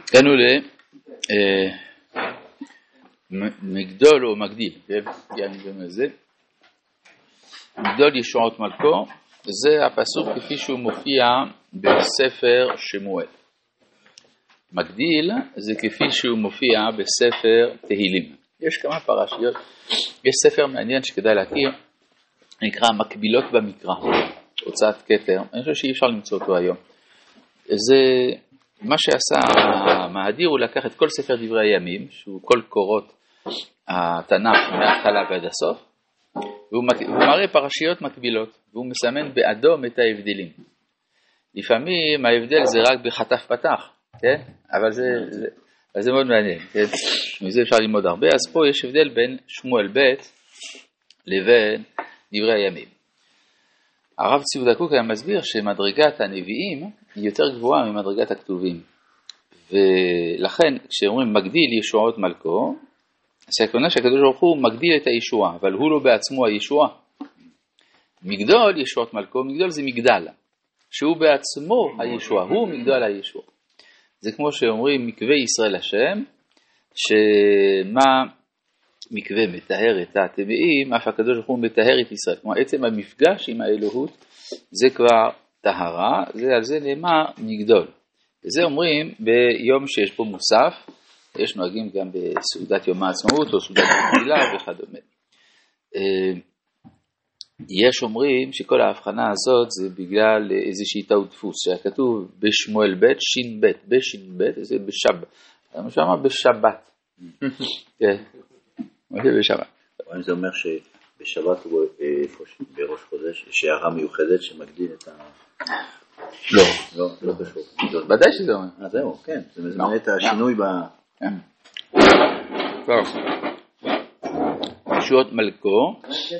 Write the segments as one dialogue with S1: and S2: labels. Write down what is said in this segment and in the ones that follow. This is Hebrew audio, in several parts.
S1: הגענו למגדול או מגדיל, מגדול ישועות מלכו, זה הפסוק כפי שהוא מופיע בספר שמואל. מגדיל זה כפי שהוא מופיע בספר תהילים. יש כמה פרשיות, יש ספר מעניין שכדאי להכיר, נקרא מקבילות במקרא, הוצאת כתר, אני חושב שאי אפשר למצוא אותו היום. זה מה שעשה המהדיר, הוא לקח את כל ספר דברי הימים, שהוא כל קורות התנ"ך מההתחלה ועד הסוף, והוא מראה פרשיות מקבילות, והוא מסמן באדום את ההבדלים. לפעמים ההבדל זה רק בחטף פתח, כן? אבל זה מאוד מעניין, כן? מזה אפשר ללמוד הרבה. אז פה יש הבדל בין שמואל ב' לבין דברי הימים. הרב ציודה קוק היה מסביר שמדרגת הנביאים היא יותר גבוהה ממדרגת הכתובים. ולכן כשאומרים מגדיל ישועות מלכו, אז הכוונה שהקדוש ברוך הוא מגדיל את הישועה, אבל הוא לא בעצמו הישועה. מגדול ישועות מלכו, מגדול זה מגדל, שהוא בעצמו הישועה, הוא מגדל הישועה. זה כמו שאומרים מקווה ישראל השם, שמה מקווה מטהר את הטמאים, אף הקדוש ברוך הוא מטהר את ישראל. כלומר עצם המפגש עם האלוהות זה כבר טהרה, זה על זה נאמר מגדול. וזה אומרים ביום שיש פה מוסף, יש נוהגים גם בסעודת יום העצמאות או סעודת התפילה וכדומה. יש אומרים שכל ההבחנה הזאת זה בגלל איזושהי טעות דפוס, שכתוב בשמואל ב' שין ב', בשין ב', זה בשבת. מה שאמר בשבת. כן, מה זה בשבת?
S2: זה אומר שבשבת בראש חודש יש הערה מיוחדת שמגדיל את ה... לא קשור.
S1: ודאי שזה אומר.
S2: זהו, כן, זה מזמן את השינוי ב...
S1: טוב. ישועות מלכו.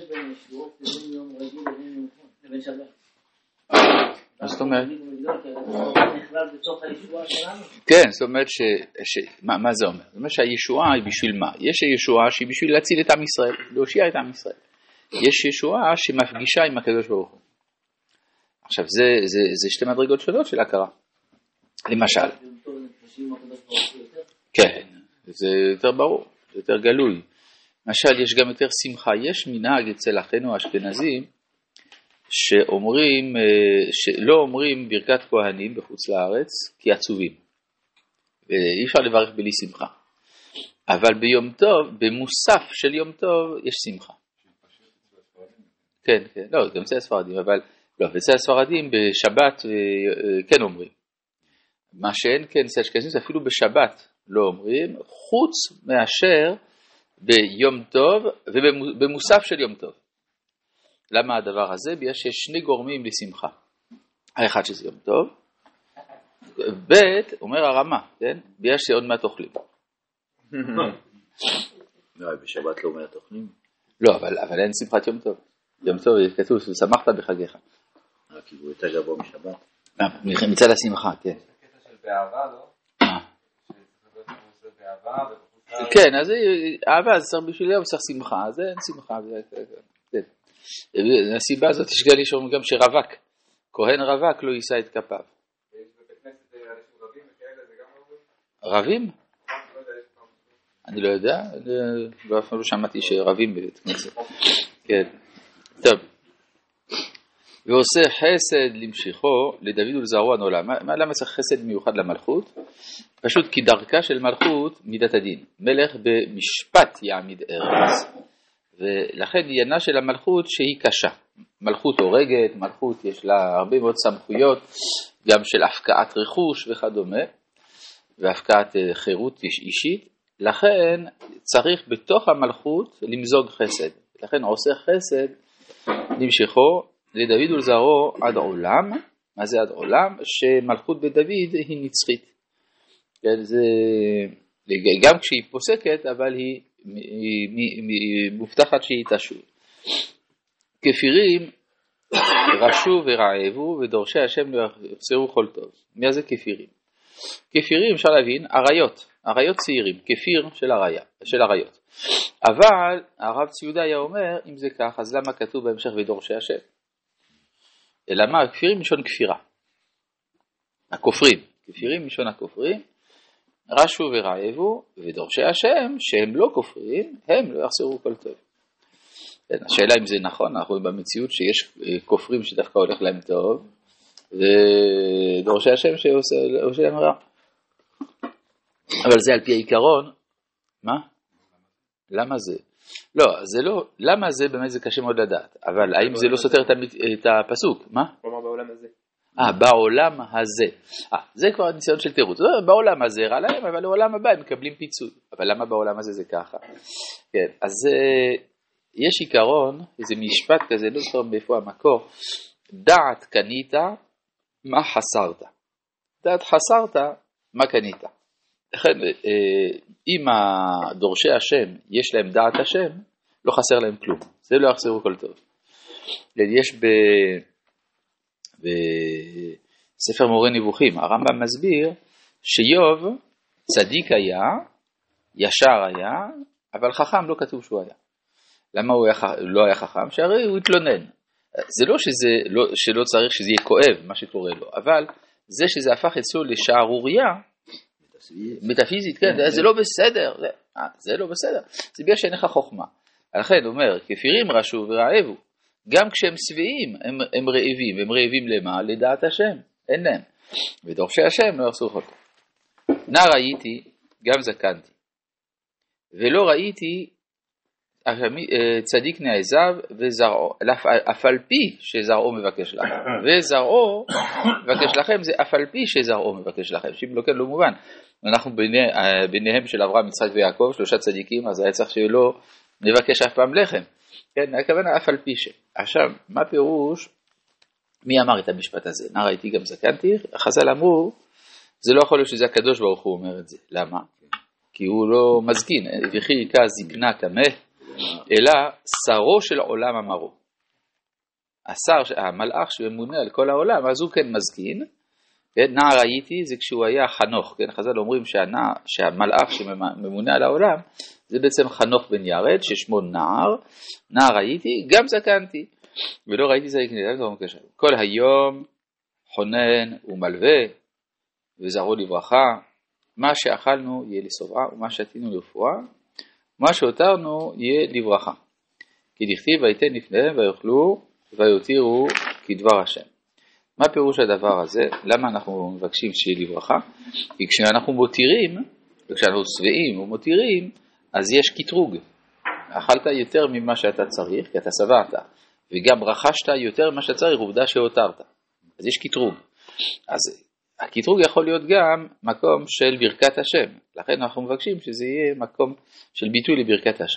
S1: מה זאת אומרת? כן, זאת אומרת מה זה אומר? זאת אומרת שהישועה היא בשביל מה? יש ישועה שהיא בשביל להציל את עם ישראל, להושיע את עם ישראל. יש ישועה שמפגישה עם הקדוש ברוך הוא. עכשיו זה שתי מדרגות שונות של הכרה. למשל. כן, זה יותר ברור, זה יותר גלוי. למשל, יש גם יותר שמחה. יש מנהג אצל אחינו האשכנזים שאומרים, שלא אומרים ברכת כהנים בחוץ לארץ כי עצובים. ואי אפשר לברך בלי שמחה. אבל ביום טוב, במוסף של יום טוב, יש שמחה. כן, כן, לא, גם אצל הספרדים, אבל לא, אצל הספרדים בשבת כן אומרים. מה שאין כן אצל האשכנזים זה אפילו בשבת לא אומרים, חוץ מאשר ביום טוב ובמוסף של יום טוב. למה הדבר הזה? בגלל שיש שני גורמים לשמחה. האחד שזה יום טוב, ב' אומר הרמה, כן? בגלל שעוד מעט אוכלים.
S2: לא, בשבת לא אומרת אוכלים?
S1: לא, אבל אין שמחת יום טוב. יום טוב כתוב ששמחת בחגיך.
S2: כי הוא יותר גבוה משבת.
S1: מצד השמחה, כן.
S3: זה קטע של באהבה, לא?
S1: כן, אז אהבה זה צריך בשביל יום, צריך שמחה, אז אין שמחה. הסיבה הזאת יש גלי שאומרים גם שרווק, כהן רווק לא יישא את כפיו.
S3: יש בבית כנסת אנשים רבים וכאלה, זה גם לא
S1: רבים? אני לא יודע, באף פעם לא שמעתי שרבים בבית כנסת. כן, טוב. ועושה חסד למשיכו לדוד ולזרעו הנעלה. למה צריך חסד מיוחד למלכות? פשוט כי דרכה של מלכות מידת הדין. מלך במשפט יעמיד ארץ. ולכן עניינה של המלכות שהיא קשה. מלכות הורגת, מלכות יש לה הרבה מאוד סמכויות, גם של הפקעת רכוש וכדומה, והפקעת חירות אישית. לכן צריך בתוך המלכות למזוג חסד. לכן עושה חסד למשיכו לדוד ולזרעו עד עולם. מה זה עד עולם? שמלכות בדוד היא נצחית. כן, זה גם כשהיא פוסקת, אבל היא מובטחת שהיא תשוב. כפירים רשו ורעבו ודורשי השם לא יחסרו כל טוב. מה זה כפירים? כפירים אפשר להבין, אריות צעירים, כפיר של אריות. אבל הרב ציודה היה אומר, אם זה כך, אז למה כתוב בהמשך ודורשי השם? אלא מה? כפירים משון כפירה. הכופרים, כפירים משון הכופרים, רשו ורעבו, ודורשי השם, שהם לא כופרים, הם לא יחסרו כל טוב. השאלה אם זה נכון, אנחנו רואים במציאות שיש כופרים שדווקא הולך להם טוב, ודורשי השם שעושה להם רע. אבל זה על פי העיקרון, מה? למה זה? לא, זה לא, למה זה באמת זה קשה מאוד לדעת, אבל האם זה לא סותר את הפסוק? מה?
S3: כלומר בעולם הזה.
S1: בעולם הזה. זה כבר ניסיון של תירוץ. בעולם הזה רע להם, אבל בעולם הבא הם מקבלים פיצוי. אבל למה בעולם הזה זה ככה? כן, אז יש עיקרון, איזה משפט כזה, לא זוכר מאיפה המקור, דעת קנית, מה חסרת? דעת חסרת, מה קנית? לכן, אם דורשי השם, יש להם דעת השם, לא חסר להם כלום. זה לא יחסרו כל טוב. יש בספר מורה נבוכים, הרמב"ם מסביר שיוב צדיק היה, ישר היה, אבל חכם לא כתוב שהוא היה. למה הוא לא היה חכם? שהרי הוא התלונן. זה לא שלא צריך שזה יהיה כואב מה שקורה לו, אבל זה שזה הפך אצלו לשערוריה, מטאפיזית, כן, זה לא בסדר, זה לא בסדר, זה בגלל שאין לך חוכמה. לכן הוא אומר, כפירים רשו ורעבו, גם כשהם שבעים הם רעבים, הם רעבים למה? לדעת השם, אין להם. ודורשי השם לא יחסרו אותו. נא ראיתי, גם זקנתי, ולא ראיתי צדיק נעזב וזרעו, אף על פי שזרעו מבקש לכם, וזרעו מבקש לכם זה אף על פי שזרעו מבקש לכם, שאם לא כן לא מובן, אנחנו ביניהם של אברהם, יצחק ויעקב, 3 צדיקים, אז היה צריך שלא נבקש אף פעם לחם, כן, הכוונה אף על פי ש. עכשיו, מה פירוש, מי אמר את המשפט הזה? נא ראיתי גם זקנתי, החז"ל אמרו, זה לא יכול להיות שזה הקדוש ברוך הוא אומר את זה, למה? כי הוא לא מזקין, וכי יקע זקנה כמה, אלא שרו של עולם אמרו. המלאך שממונה על כל העולם, אז הוא כן מזקין, נע ראיתי זה כשהוא היה חנוך, כן? חז"ל אומרים שהמלאך שממונה על העולם, זה בעצם חנוך בן ירד, ששמו נער ראיתי, גם זקנתי, ולא ראיתי זקנתי, כל היום חונן ומלווה, וזרעו לברכה, מה שאכלנו יהיה לשובעה, ומה שתינו לרפואה, מה שהותרנו יהיה לברכה. כי דכתיב ויתן לפניהם ויאכלו ויותירו כדבר השם. מה פירוש הדבר הזה? למה אנחנו מבקשים שיהיה לברכה? כי כשאנחנו מותירים, וכשאנחנו שבעים ומותירים, אז יש קטרוג. אכלת יותר ממה שאתה צריך, כי אתה שבעת, וגם רכשת יותר ממה שאתה צריך, עובדה שהותרת. אז יש קטרוג. אז הקטרוג יכול להיות גם מקום של ברכת השם. לכן אנחנו מבקשים שזה יהיה מקום של ביטוי לברכת השם.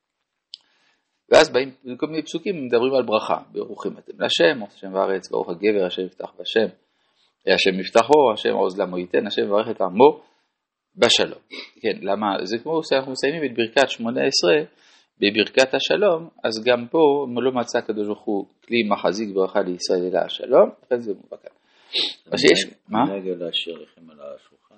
S1: ואז באים כל מיני פסוקים מדברים על ברכה. ברוכים אתם להשם, השם וארץ, ברוך הגבר, השם יפתח בשם. השם יפתחו, השם עוז למו ייתן, השם יברך את עמו בשלום. כן, למה? זה כמו שאנחנו מסיימים את ברכת 18 בברכת השלום, אז גם פה לא מצא הקדוש ברוך הוא כלי מחזיק ברכה לישראל אלא השלום, לכן זה מובן. אז יש, מה?
S2: נגד להשאיר לכם על השולחן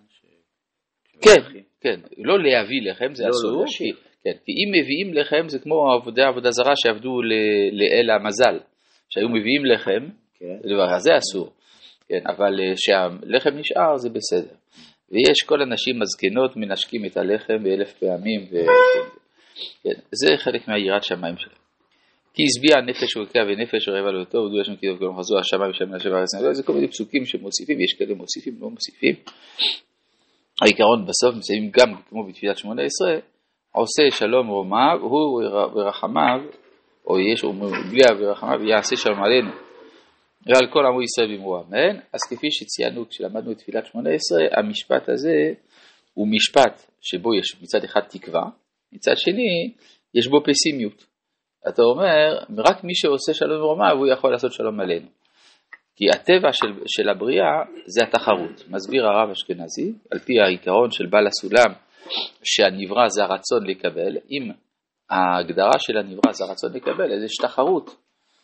S1: כן, כן, לא להביא לכם, זה אסור, כי אם מביאים לכם זה כמו עבודה זרה שעבדו לאל המזל, שהיו מביאים לכם, זה אסור, אבל שהלחם נשאר זה בסדר, ויש כל הנשים הזקנות מנשקים את הלחם ב1000 פעמים, זה חלק מהיראת שמיים שלהם. כי הסביע נפש ורקע ונפש רעבה לא טוב, ודו השם כי טוב כלום חזו השמיים שם לשם הארץ. זה כל מיני פסוקים שמוסיפים, יש כאלה מוסיפים, לא מוסיפים. העיקרון בסוף מסיימים גם כמו בתפילת 18, עושה שלום רומיו, הוא ורחמיו, או יש בלי ורחמיו, יעשה שלום עלינו. ועל כל עמו ישראל במרו אמן. אז כפי שציינו כשלמדנו את תפילת 18, המשפט הזה הוא משפט שבו יש מצד אחד תקווה, מצד שני יש בו פסימיות. אתה אומר, רק מי שעושה שלום ורומיו, הוא יכול לעשות שלום עלינו. כי הטבע של הבריאה זה התחרות. מסביר הרב אשכנזי, על פי העיקרון של בעל הסולם, שהנברא זה הרצון לקבל, אם ההגדרה של הנברא זה הרצון לקבל, אז יש תחרות.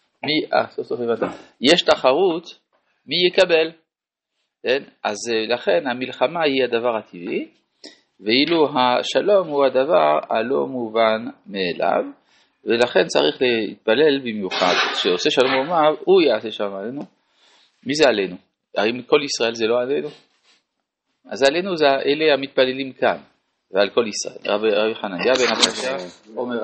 S1: יש תחרות, מי יקבל? אז לכן המלחמה היא הדבר הטבעי, ואילו השלום הוא הדבר הלא מובן מאליו, ולכן צריך להתפלל במיוחד, שעושה שלום ורומיו, הוא יעשה שלום עלינו. מי זה עלינו? האם כל ישראל זה לא עלינו? אז עלינו אלה המתפללים כאן, ועל כל ישראל. רבי חנניה בן עקשיא אומר